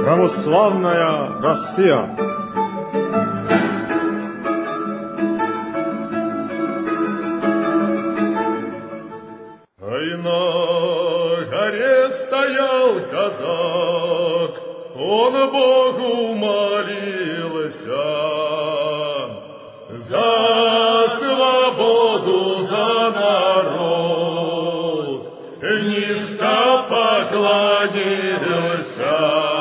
Православная Россия. И на горе стоял казак, он Богу молился за свободу, за народ, низко поклонился.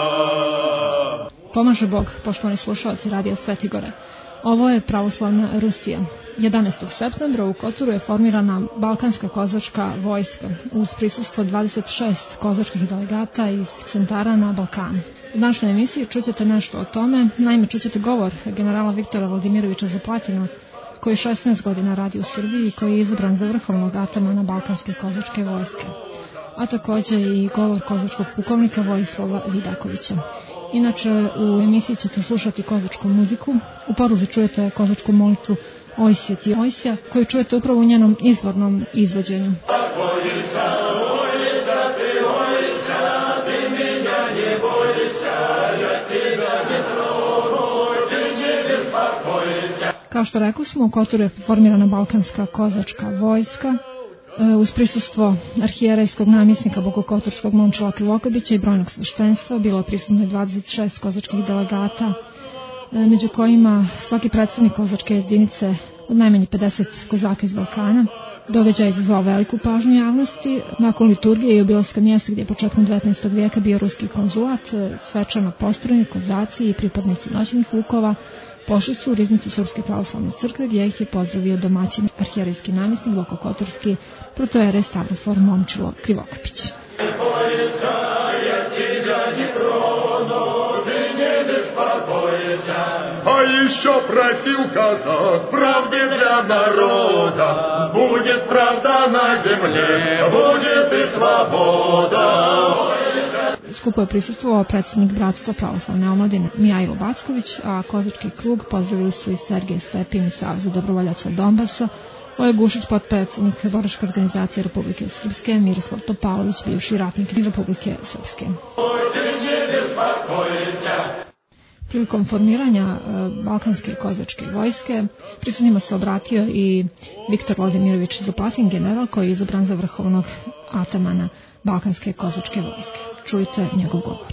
Pomaže Bog, poštovani slušalci Radija Svetigore. Ovo je Pravoslavna Rusija. 11. septembra u Kotoru je formirana Balkanska kozačka vojska uz prisustvo 26 kozačkih delegata iz centara na Balkanu. U današnjoj emisiji čućete nešto o tome, naime čućete govor generala Viktora Vladimirovića Zaplatina, koji 16 godina radi u Srbiji i koji je izabran za vrhovnog atamana Balkanske kozačke vojske, a također i govor kozačkog pukovnika Vojislava Vidakovića. Inače, u emisiji ćete slušati kozačku muziku, u poruzi čujete kozačku molitvu Ojsje ti Ojsja, koju čujete upravo u njenom izvornom izvođenju. Kao što rekli smo, u Kotoru je formirana Balkanska kozačka vojska uz prisustvo arhijerejskog namjesnika bogokotorskog Momčila Krivokapića i brojnog sveštenstva. Bilo je prisutno 26 kozačkih delegata, među kojima svaki predstavnik kozačke jedinice od najmanje 50 kozaka iz Balkana. Događaj izazvao veliku pažnju javnosti. Nakon liturgije i obilaska mjesta gdje je početkom 19. vijeka bio ruski konzulat, svečano postrojeni kozaci i pripadnici noćnih vukova pošli su u riznicu Srpske pravoslavne crkve, gdje ih je pozdravio domaćin arhijerejski namjesnik bogokotorski protojerej Stavrofor Momčilo Krivokapić. А еще просил казак правды для народа, будет правда на земле, будет и свобода. Skupo je prisustvovao predsjednik Bratstva pravoslavne omladine Mijajlo Backović, a kozački krug pozdravili su i Sergej Stepin iz Saveza dobrovoljaca Donbasa, Oleg Gušić, potpredsjednik Boračke organizacije Republike Srpske, Miroslav Topalović, bivši ratnik Republike Srpske. Prilikom formiranja Balkanske kozačke vojske prisutnima se obratio i Viktor Vladimirović Zaplatin, general koji je izabran za vrhovnog atamana Balkanske kozačke vojske. Čujte njegov govor.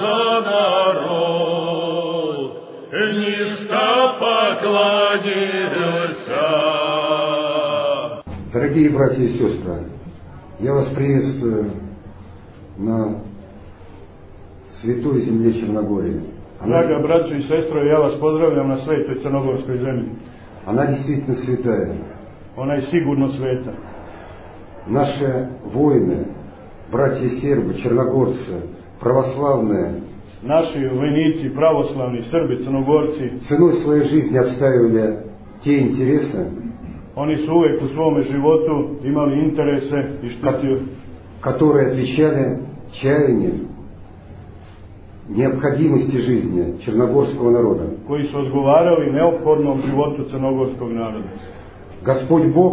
Дорогие братья и сестры, я вас приветствую на святой земле Черногории. Draga braćo i sestre, ja vas pozdravljam na svetoj crnogorskoj zemlji. Она действительно святая. Ona je sigurno sveta. Наши воины, братья сербы, черногорцы, православные, naši vojnici, pravoslavni, Srbi, Crnogorci, ценой своей жизни отстаивали те интересы, oni su uvijek u svome životu imali interese i štitili, которые отвечали чаяниям, необходимости жизни черногорского народа. koji su odgovarali neophodnom životu crnogorskog naroda. Господь Бог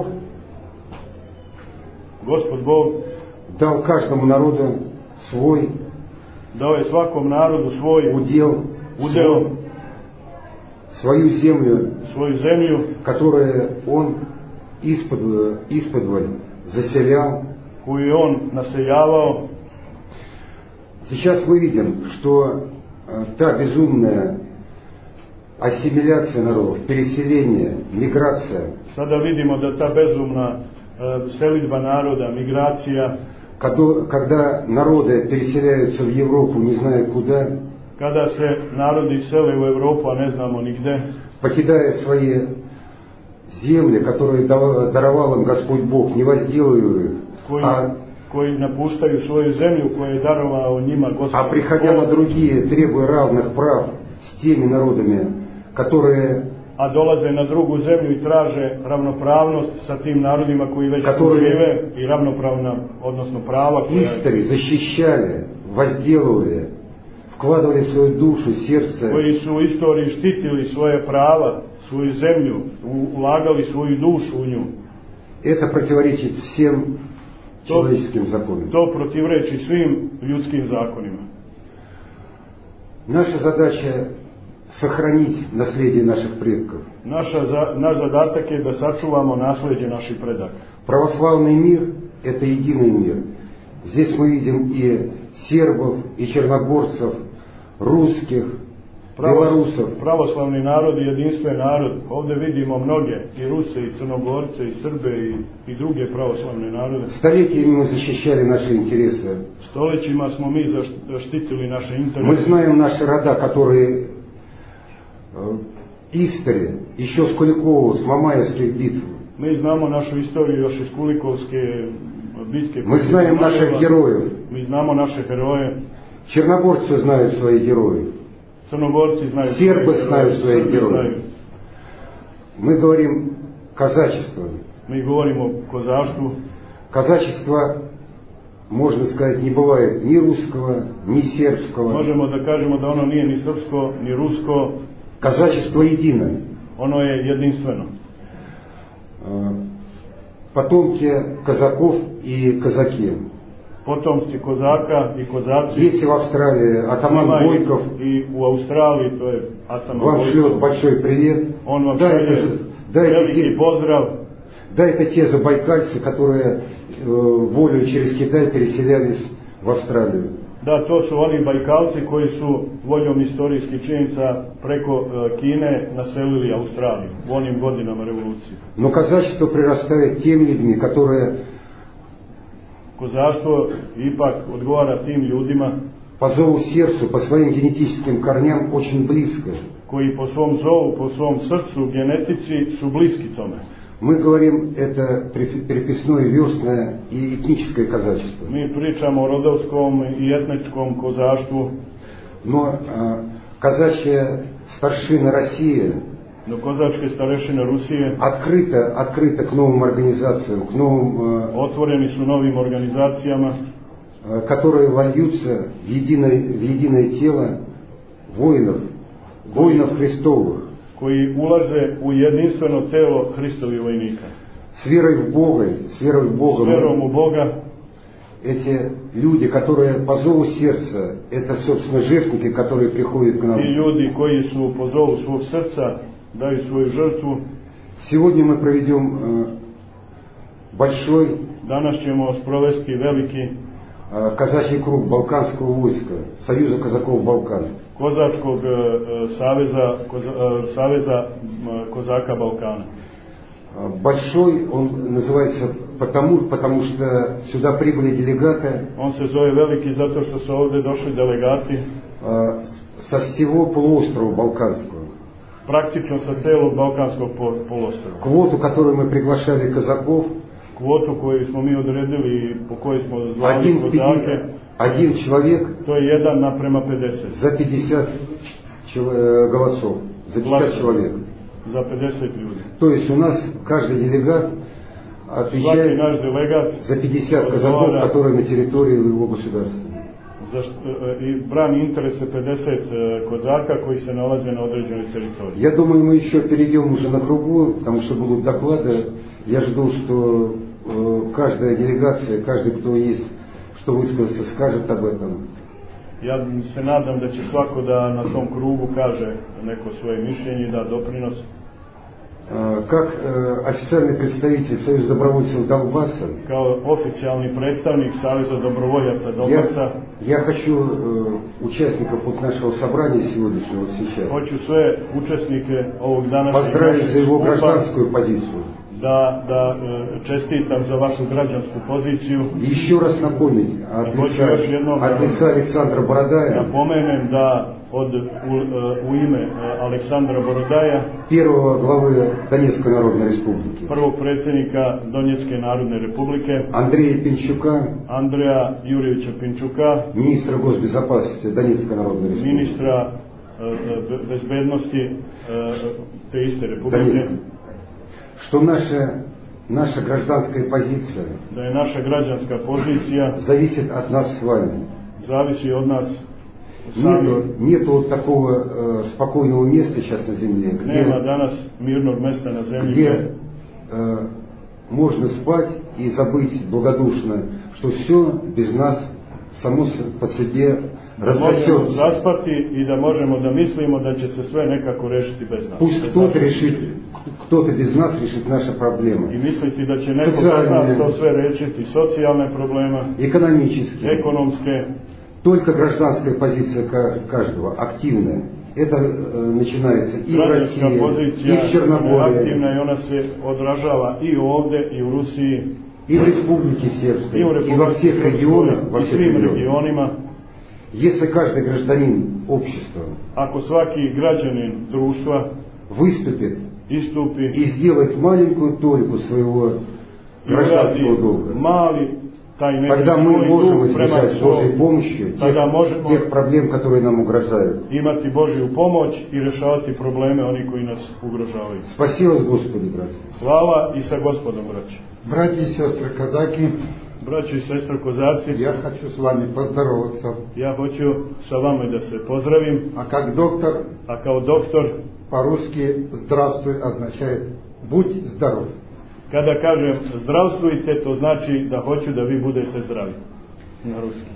Gospod Bog дал каждому народу свой dao je svakom narodu svoj удел, свою землю, svoju zemlju, которую он исподволь заселял. koju je on naseljavao. Сейчас мы видим, что та безумная ассимиляция народов, переселение, миграция, Sada vidimo da ta bezumna selidba naroda, migracija, когда народы переселяются в Европу, не зная куда, kada se narodi sele u Evropu, a ne znamo nigde, покидая свои земли, которые даровал им Господь Бог, не возделывая их, koji napuštaju svoju zemlju koju je darovao njima Gospod, а приходя на другие, требуя равных прав с теми народами, которые dolaze na drugu zemlju i traže ravnopravnost sa tim narodima koji već žive i ravnopravna, odnosno prava истори защищали, возделывали, вкладывали свою душу, сердце, koji su u istoriji štitili svoje prava, svoju zemlju, ulagali svoju dušu u nju. Это противоречит всем To человеческим законам. protivreči svim ljudskim zakonima. Наша задача сохранить наследие наших предков. Naš zadatak je da sačuvamo nasleđe naših predaka. Православный мир – это единый мир. Здесь мы видим и сербов, и черногорцев, русских, белорусов. Pravoslavni narod je jedinstven narod. Ovdje vidimo mnoge, i Ruse, i Crnogorce, i Srbe, i druge pravoslavne narode. Столетиями мы защищали наши интересы. Stoljećima smo mi zaštitili naše interese. Мы знаем наши рода, которые история, еще с Куликова, с Мамаевских битв. Mi znamo našu istoriju još iz Kulikovske bitke. Мы знаем наших героев. Mi znamo naše heroje. Черногорцы знают своих героев. Crnogorci znaju. Сербы знают своих героев. Мы говорим казачество. Mi govorimo o kozaštvu. Казачество, можно сказать, не бывает ни русского, ни сербского. Možemo da kažemo da ono nije ni srpsko, ni rusko. Казачество едино. Ono je jedinstveno. Потомки казаков и казаки. Potomci kozaka i kozaci. Есть и в Австралии атаман Бойков. I u Australiji to je ataman Вам Бойков. шлет большой привет. On vam šalje veliki pozdrav. Да, это те забайкальцы, которые волю через Китай переселялись в Австралию. Da, to su oni Bajkalci koji su voljom istorijskih činjenica preko Kine naselili Australiju u onim godinama revolucije. Но казачество прирастает тем людьми, которые Kozaštvo ipak odgovara tim ljudima по зову сердцу, по своим генетическим корням очень близко. koji po svom zovu, po svom srcu, genetici su bliski tome. Мы говорим, это переписное, верстное и этническое казачество. Mi pričamo o rodovskom i etničkom kozaštvu. Но казачья старшина России No kozačke starešine Rusije открыто к новым организациям, к новым, otvoreni su novim organizacijama которые вольются в единое тело воинов Христовых. koji ulaze u jedinstveno telo Hristovih vojnika. С верой в Бога, S vjerom u Boga. Эти люди, которые по зову сердца, это, собственно, жертвники, которые приходят к нам. Ti ljudi koji su po zovu svog srca daju svoju žrtvu. Сегодня мы проведем большой Danas ćemo sprovesti veliki казачий круг Балканского войска, Союза казаков Балкан. Kozačkog saveza kozaka Balkana. Большой он называется потому что сюда прибыли делегаты. On se zove veliki zato što su ovdje došli delegati со всего полуострова Балканского. Praktično sa celog Balkanskog poluostrva. Квоту, которую мы приглашали казаков. Kvotu koju smo mi odredili i po kojoj smo zvali kozake. Один человек. To je 1:50. За 50 голосов. За 50 человек. За 50 ljudi. То есть у нас каждый делегат отвечает за 50 казаков, которые на территории его государства. I brani interese 50 kozaka koji se nalaze na određenoj teritoriji. Я думаю, мы еще перейдем уже на другую, потому что будут доклады. Я жду, что каждая делегация, каждый, кто есть, что высказаться, скажет об этом. Ja se nadam da će svako da na tom krugu kaže neko svoje mišljenje i da doprinos. Как официальный представитель Союза добровольцев Донбасса, kao oficijalni predstavnik Saveza dobrovoljaca Donbasa, я хочу участников вот нашего собрания сегодняшнего вот сейчас hoću sve učesnike ovog današnjeg поздравить за его гражданскую позицию. Da čestitam za vašu građansku poziciju. Еще раз напомнить от лица Александра Бородая, napomenem da u ime Aleksandra Borodaja, первого главы Донецкой Народной Республики, prvog predsjednika Donjecke Narodne Republike, Андрея Пинчука, Andreja Jurjevića Pinčuka, министра госбезопасности Донецкой Народной Республики, ministra bezbednosti te iste republike, что наша гражданская позиция da je naša građanska pozicija зависит от нас с вами. Zavisi od nas. Нету вот такого спокойного места сейчас на земле, Nema danas mirnog mesta na zemlji, где можно спать и забыть благодушно, что все без нас само по себе da možemo рассосется. zaspati i da možemo da mislimo da će se sve nekako rešiti bez nas. Пусть кто-то без нас решит наши проблемы. I misliti da će neko bez nas to sve rešiti, socijalne probleme, Экономические. ekonomske. Только гражданская позиция каждого, активная. Это начинается и в России, и в Черногории, aktivna i ona se odražava i ovde i u Rusiji, и в Республике Сербской, i u и во всех регионах, во i всех svim регионах. regionima. Если каждый гражданин общества Ako svaki građanin društva выступит istupi и сделает маленькую толику своего i гражданского uradi долга, mali taj neki тогда мы svoj можем dug prema избежать с Божьей svom, помощью tada možemo тех проблем, которые нам угрожают. imati Božju pomoć i rešavati probleme oni koji nas ugrožavaju. Спаси вас, Господи, братья. Hvala i sa Gospodom, braći. Братья и сестры казаки, Braći i sestre kozaci, я хочу с вами поздороваться. ja hoću sa vama da se pozdravim, А как доктор, a kao doktor, по-русски «здравствуй» означает «будь здоров». kada kažem zdravstvujte, to znači da hoću da vi budete zdravi. Na ruski.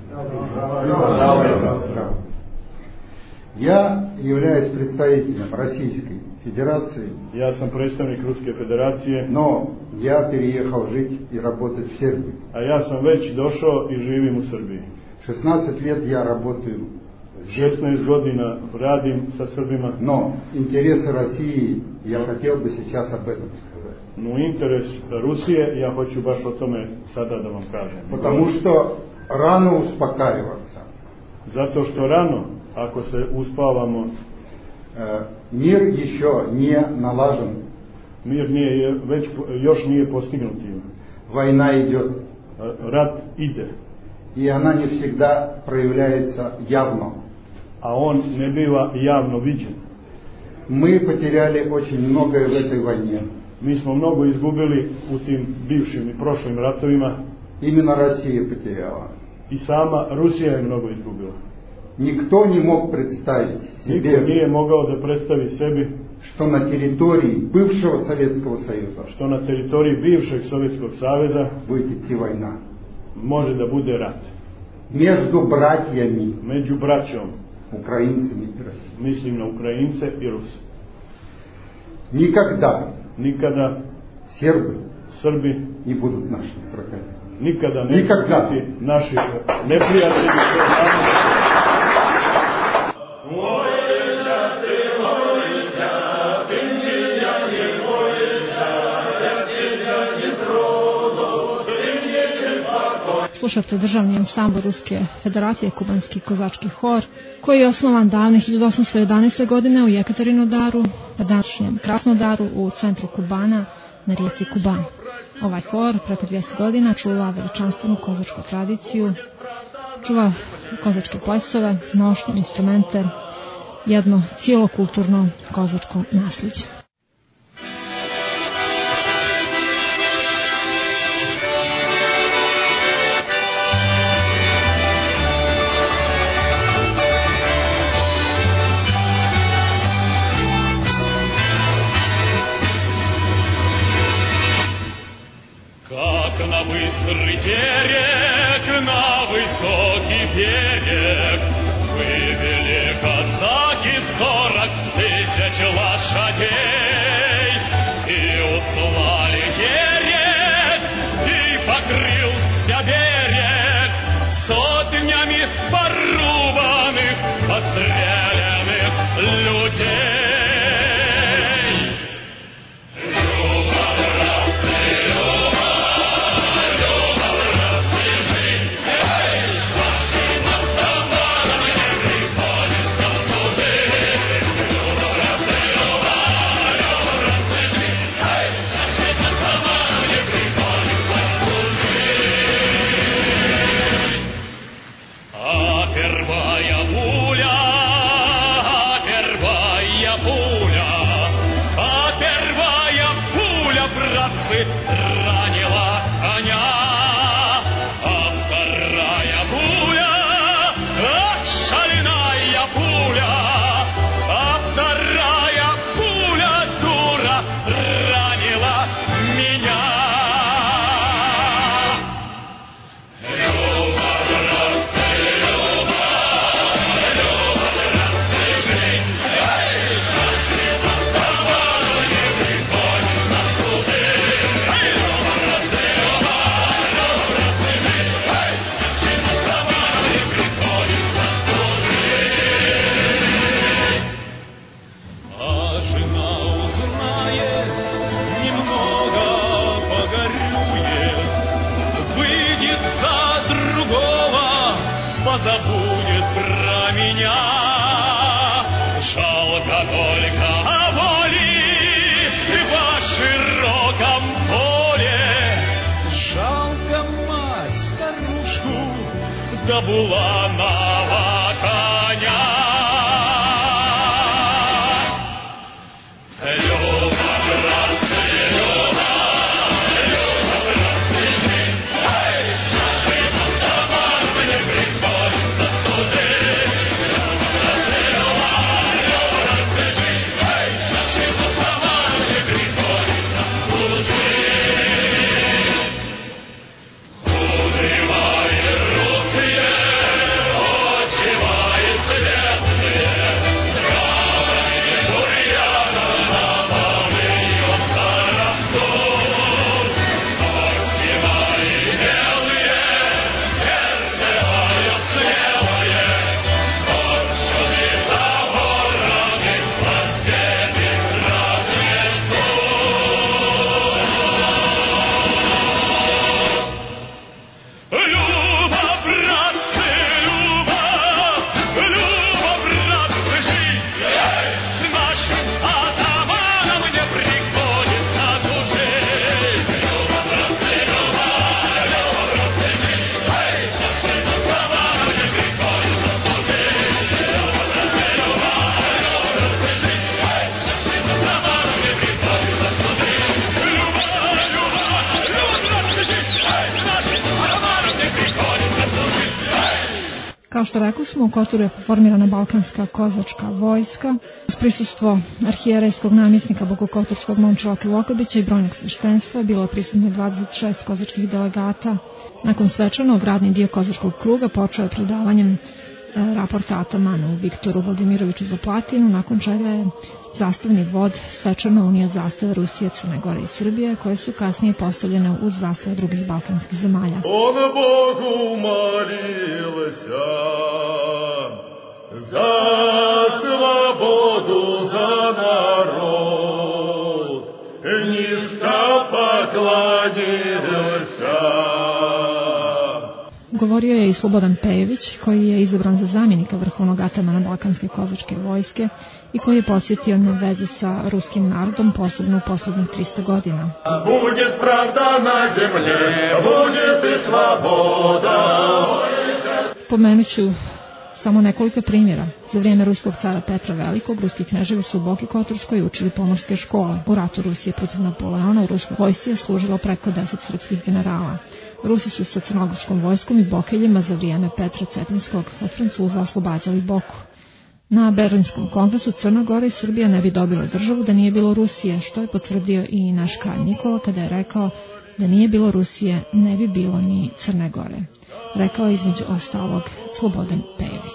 Я являюсь представителем Российской Федерации, Ja sam predstavnik Ruske federacije, но я переехал жить и работать в Сербию. a ja sam već došao i živim u Srbiji. 16 лет я работаю здесь, 16 godina radim sa Srbima, но интересы России я хотел бы сейчас об этом сказать. no interes Rusije, ja hoću baš o tome sada da vam kažem. Потому что рано успокаиваться. Zato što rano, ako se uspavamo, Мир еще не налажен. mir nije, još nije postignut im. Война идет, Rat ide, и она не всегда проявляется явно. a on ne biva javno viđen. Мы потеряли очень многое в этой войне. Mi smo mnogo izgubili u tim bivšim i prošlim ratovima, Именно Россия потеряла. i sama Rusija je mnogo izgubila. Никто не мог представить Niko себе, nije mogao da predstavi sebi что на территории бывшего Советского Союза što na teritoriji bivšeg Sovjetskog saveza будет идти война. može da bude rat. Между братьями, Među braćom, украинцами и Россией. mislim na Ukrajince i Ruse. Никогда Nikada сербы Srbi не будут нашими врагами. nikada neće Nikada. biti naši neprijatelji. Slušate državni ansambl Ruske federacije Kubanski kozački hor, koji je osnovan davne 1811. godine u Jekaterinodaru, na današnjem Krasnodaru u centru Kubana na rijeci Kuban. Ovaj hor preko 200 godina čuva veličanstvenu kozačku tradiciju, čuva kozačke plesove, nošnje, instrumente, jedno cijelo kulturno kozačko nasljeđe. Как на быстрый терек, на высокий берег вывели казаки 40 000 лошадей и услали терек, и покрылся берег сотнями порубанных, подстреленных людей. Ранила коня, а вторая пуля, шальная пуля, а вторая пуля, дура, ранила меня. Люба, будет про меня. Жалко только воли во широком поле. Жалко мать старушку да буланого коня. Kao što rekosmo, u Kotoru je formirana balkanska kozačka vojska uz prisustvo arhijerejskog namjesnika bogokotorskog Momčila Krivokapića i brojnog sveštenstva. Bilo je prisutno 26 kozačkih delegata. Nakon svečanog, radni dio kozačkog kruga počeo je predavanjem raporta atamanu Viktoru Vladimiroviću Zaplatinu, nakon čega je zastavni vod svečano unio zastave Rusije, Crne Gore i Srbije, koje su kasnije postavljene uz zastave drugih balkanskih zemalja. On Bogu molился za slobodu, za narod, nisko poklonился. Govorio je i Slobodan Pejević, koji je izabran za zamjenika vrhovnog atamana balkanske kozačke vojske i koji je posjetio na veze sa ruskim narodom, posebno u poslednjih 300 godina. Будет правда на земле, будет и свобода. Pomenut ću samo nekoliko primjera. Za vrijeme ruskog cara Petra Velikog, ruski kneževi su u Boki Kotorskoj učili pomorske škole. U ratu Rusije protiv Napoleona u ruskoj vojsci je služilo preko 10 srpskih generala. Rusi su sa crnogorskom vojskom i bokeljima za vrijeme Petra Cetinskog od Francuza oslobađali Boku. Na Berlinskom kongresu Crna Gora i Srbija ne bi dobila državu da nije bilo Rusije, što je potvrdio i naš kralj Nikola kada je rekao da nije bilo Rusije ne bi bilo ni Crne Gore. Rekao je između ostalog Slobodan Pejević.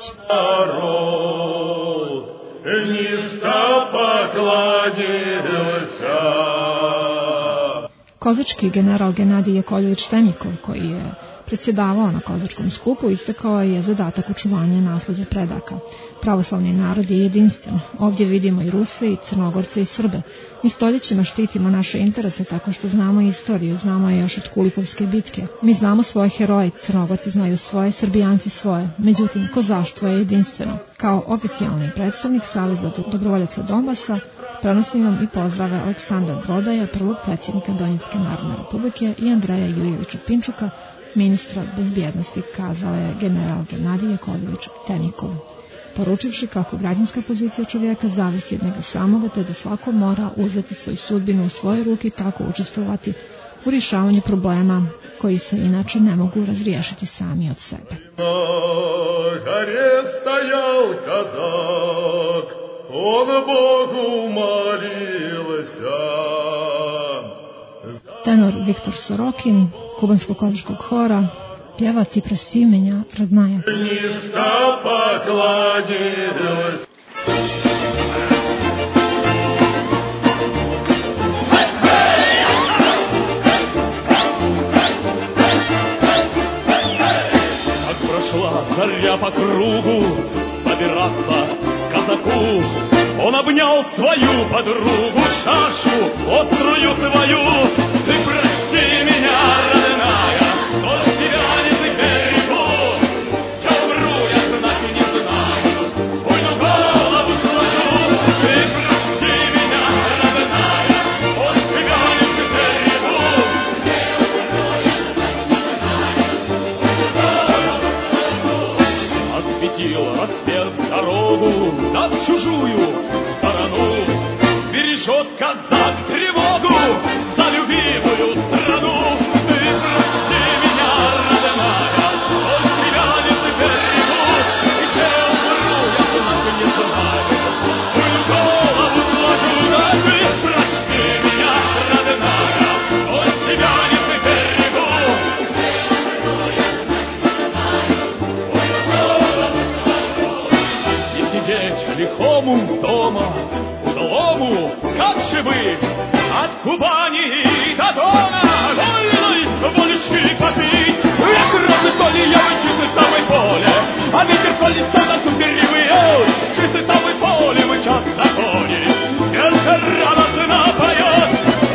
Kozački general Genadij Jakovljević Temnikov, koji je predsjedavao na kozačkom skupu, istakao je zadatak očuvanja nasleđa predaka. Pravoslavni narod je jedinstven. Ovdje vidimo i Ruse, i Crnogorce, i Srbe. Mi stoljećima štitimo naše interese tako što znamo istoriju, znamo je još od Kulikovske bitke. Mi znamo svoje heroje, Crnogorci znaju svoje, Srbijanci svoje. Međutim, kozaštvo je jedinstveno. Kao oficijalni predstavnik Saveza dobrovoljaca Donbasa, prenosim vam i pozdrave Aleksandra Brodaja, prvog predsjednika Donjecke narodne republike, i Andreja Jurjevića Pinčuka, ministra bezbjednosti, kazao je general Genadij Jakovljević Temnikov, poručivši kako građanska pozicija čovjeka zavisi od njega samoga, te da svako mora uzeti svoju sudbinu u svoje ruke i tako učestvovati u rješavanju problema koji se inače ne mogu razriješiti sami od sebe. На горе стоял казак, он Богу молился. Tenor Viktor Sorokin, kubanskog kozačkog hora, pjeva Ti prosti menja, родная. Низко поклонилась. Как прошла заря по кругу, собираться казаку. Он обнял свою подругу, чашу острую твою. Ты прости меня, родная, что тебя не берегу. Я умру, я осветил рассвет дорогу на чужую сторону. Бережет казак тревогу за любимую страну. Ты прости меня, родная, он тебя не берегу, где умру, я знать не знаю. Твою голову сложу, да ты прости меня, родная, он тебя не берегу. И сидеть лихому дома, удалому, как же быть, от Кубани до Дона, вольной водочки попить. Як розы соли я чистый самой поле, а ветер колет на ту перевел, чистый самой поле мы час законе, сердце радостно поет.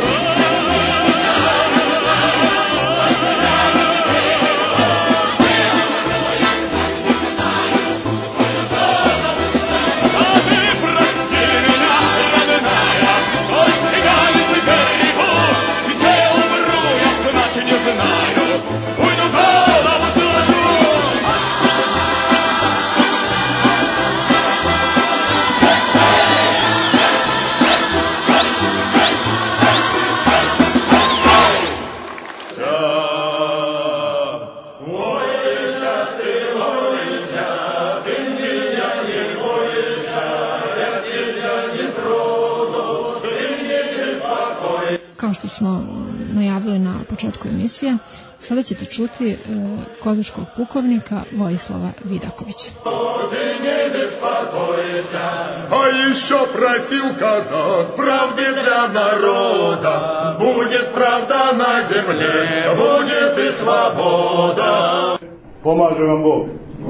Kao što smo najavili na početku emisije, sada ćete čuti kozačkog pukovnika Vojislava Vidakovića. А еще просил казак правды для народа. Будет правда на земле, будет и свобода. Pomaže vam Bog.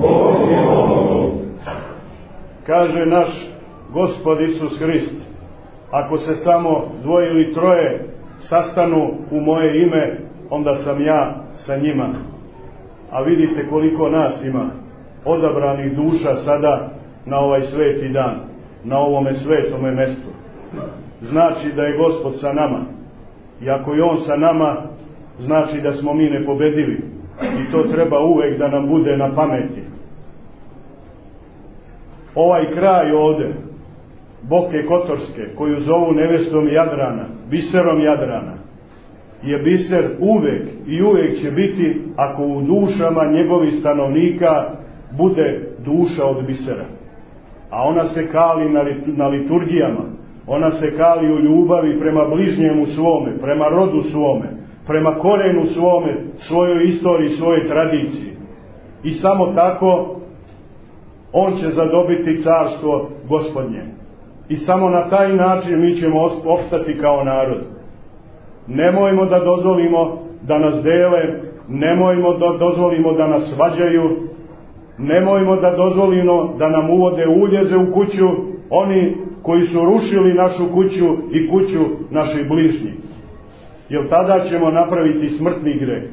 Kaže naš Gospod Isus Hrist, ako se samo dvoje ili troje sastanu u moje ime, onda sam ja sa njima. A vidite koliko nas ima odabranih duša sada na ovaj sveti dan, na ovome svetome mestu. Znači da je Gospod sa nama. I ako je On sa nama, znači da smo mi nepobedivi. I to treba uvek da nam bude na pameti. Ovaj kraj ovde, Boke Kotorske, koju zovu nevestom Jadrana, biserom Jadrana, je biser uvek i uvek će biti ako u dušama njegovih stanovnika bude duša od bisera. A ona se kali na liturgijama, ona se kali u ljubavi prema bližnjemu svome, prema rodu svome, prema korenu svome, svojoj istoriji, svojoj tradiciji. I samo tako on će zadobiti carstvo Gospodnje. I samo na taj način mi ćemo opstati kao narod. Nemojmo da dozvolimo da nas dele, nemojmo da dozvolimo da nas svađaju, nemojmo da dozvolimo da nam uvode uljeze u kuću oni koji su rušili našu kuću i kuću naših bližnjih. Jer tada ćemo napraviti smrtni greh.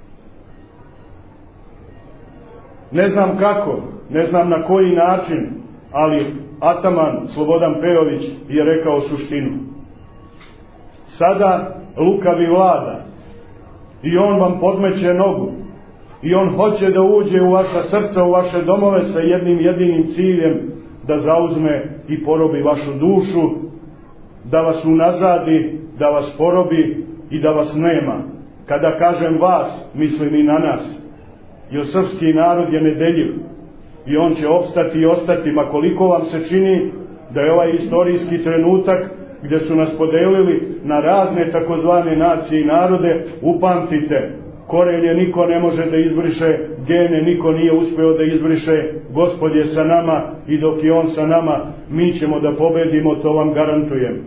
Ne znam kako, ne znam na koji način, ali ataman Slobodan Pejović je rekao suštinu. Sada lukavi vlada i on vam podmeće nogu i on hoće da uđe u vaša srca, u vaše domove sa jednim jedinim ciljem, da zauzme i porobi vašu dušu, da vas unazadi, da vas porobi i da vas nema. Kada kažem vas, mislim i na nas. Jer srpski narod je nedeljiv i on će opstati i ostati, ma koliko vam se čini da je ovaj istorijski trenutak gdje su nas podelili na razne takozvane nacije i narode, upamtite, korenje niko ne može da izbriše, gene niko nije uspeo da izbriše, Gospod je sa nama i dok je On sa nama, mi ćemo da pobedimo, to vam garantujem.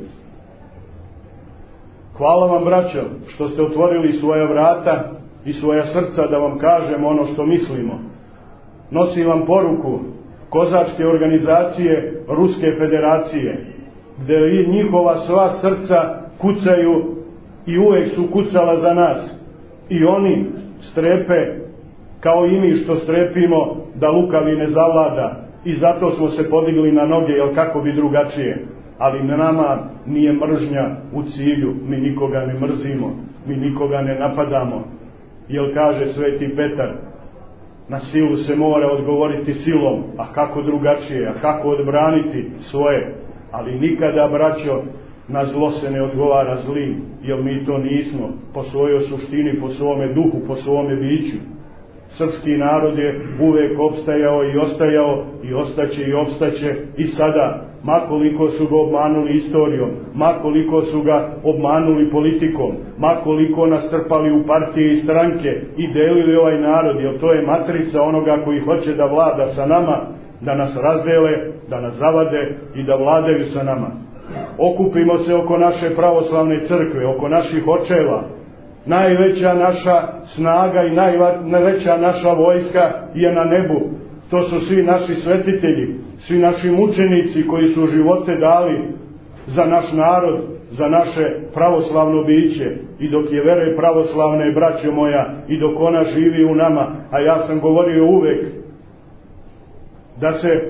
Hvala vam, braćo, što ste otvorili svoja vrata i svoja srca da vam kažemo ono što mislimo. Nosim vam poruku kozačke organizacije Ruske federacije, gde njihova sva srca kucaju i uvek su kucala za nas. I oni strepe kao i mi što strepimo da lukavi ne zavlada. I zato smo se podigli na noge, jer kako bi drugačije. Ali nama nije mržnja u cilju, mi nikoga ne mrzimo, mi nikoga ne napadamo. Jer kaže Sveti Petar, Na silu se mora odgovoriti silom, a kako drugačije, a kako odbraniti svoje. Ali nikada, braćo, na zlo se ne odgovara zlim, jer mi to nismo po svojoj suštini, po svome duhu, po svome biću. Srpski narod je uvek opstajao i ostajao i ostaće i opstaće i sada, makoliko su ga obmanuli istorijom, makoliko su ga obmanuli politikom, makoliko nas trpali u partije i stranke i delili ovaj narod, jer to je matrica onoga koji hoće da vlada sa nama, da nas razdele, da nas zavade i da vladaju sa nama. Okupimo se oko naše pravoslavne crkve, oko naših očeva. Najveća naša snaga i najveća naša vojska je na nebu. To su svi naši svetitelji, svi naši mučenici koji su živote dali za naš narod, za naše pravoslavno biće. I dok je vere pravoslavne, braćo moja, i dok ona živi u nama, a ja sam govorio uvek da se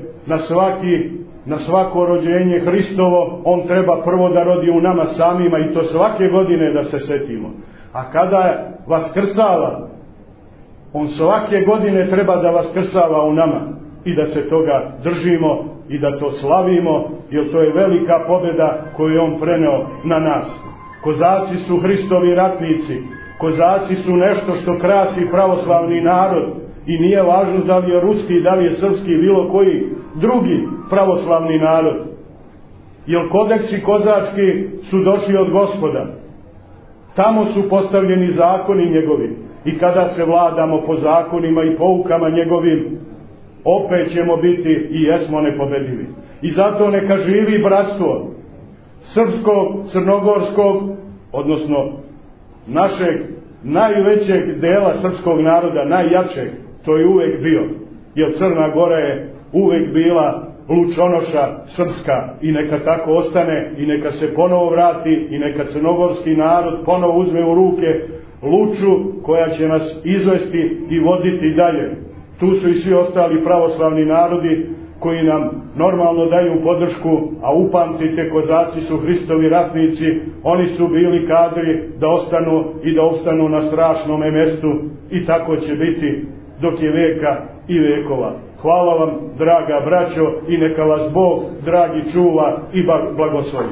na svako rođenje Hristovo on treba prvo da rodi u nama samima, i to svake godine da se setimo. A kada vaskrsava, on svake godine treba da vaskrsava u nama i da se toga držimo i da to slavimo, jer to je velika pobjeda koju je on preneo na nas. Kozaci su Hristovi ratnici, kozaci su nešto što krasi pravoslavni narod i nije važno da li je ruski, da li je srpski, bilo koji drugi pravoslavni narod. Jer kodeksi kozački su došli od Gospoda. Tamo su postavljeni zakoni njegovi i kada se vladamo po zakonima i poukama njegovim, opet ćemo biti i jesmo nepobedivi. I zato neka živi bratstvo srpskog, crnogorskog, odnosno našeg najvećeg dela srpskog naroda, najjačeg, to je uvek bio, jer Crna Gora je uvek bila lučonoša srpska i neka tako ostane i neka se ponovo vrati i neka crnogorski narod ponovo uzme u ruke luču koja će nas izvesti i voditi dalje. Tu su i svi ostali pravoslavni narodi koji nam normalno daju podršku, a upamtite, kozaci su Hristovi ratnici, oni su bili kadri da ostanu i da opstanu na strašnome mestu i tako će biti dok je veka i vekova. Hvala vam, draga braćo, i neka vas Bog, dragi, čuva i blagoslovi.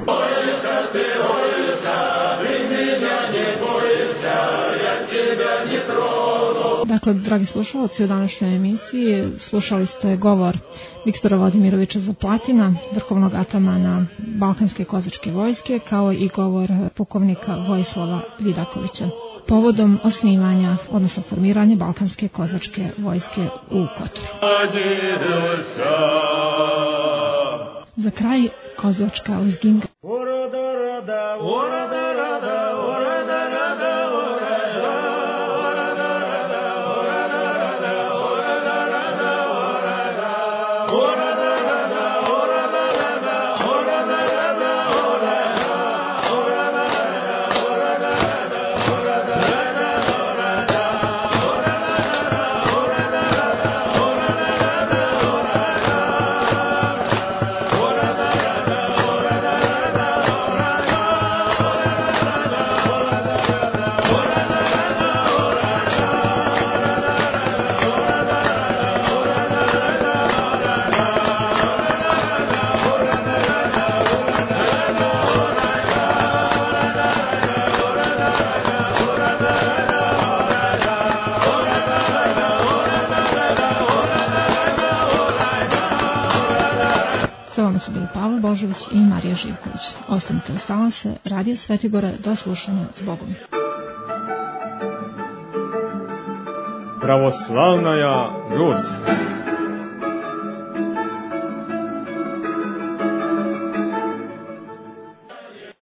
Dakle, dragi slušalci, u današnjoj emisiji slušali ste govor Viktora Vladimirovića Zaplatina, vrhovnog atamana Balkanske kozačke vojske, kao i govor pukovnika Vojislava Vidakovića povodom osnivanja, odnosno formiranja Balkanske kozačke vojske u Kotoru. Za kraj kozačka lezginga. Su bili Pavle Božović i Marija Živković. Ostanite uz talase Radio Svetigore, do slušanja, s Bogom. Pravoslavnaja Rus.